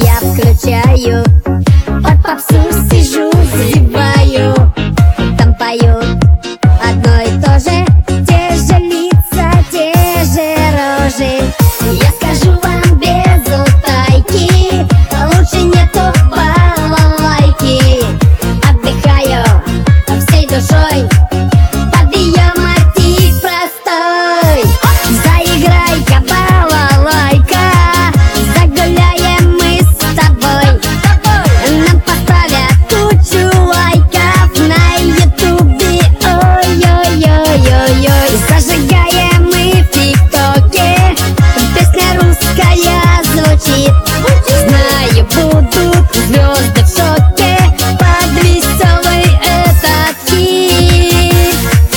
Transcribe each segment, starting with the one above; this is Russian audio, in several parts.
я включаю, под попсу сижу, зеваю. Там поют одно и то же, те же лица, те же рожи. Я скажу вам без утайки, лучше нету балалайки. Отдыхаю всей душой под ее мотив простой. Заиграй-ка, балалайка, загуляем мы с тобой. Нам поставят кучу лайков на ютубе, ой-ой-ой-ой-ой. Зажигаем мы в тиктоке, песня русская звучит. Знаю, будут звезды в шоке под веселый этот хит.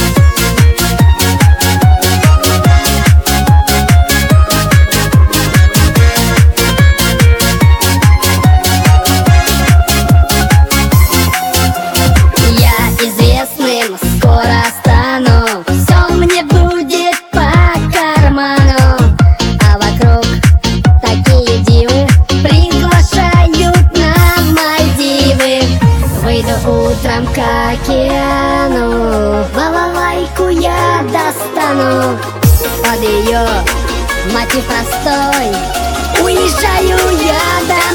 Я известным скоро стану, все мне будет по карману. А вокруг такие дивы приглашают на Мальдивы. Выйду утром к океану, балалайку я достану. Под ее мотив простой уезжаю я домой.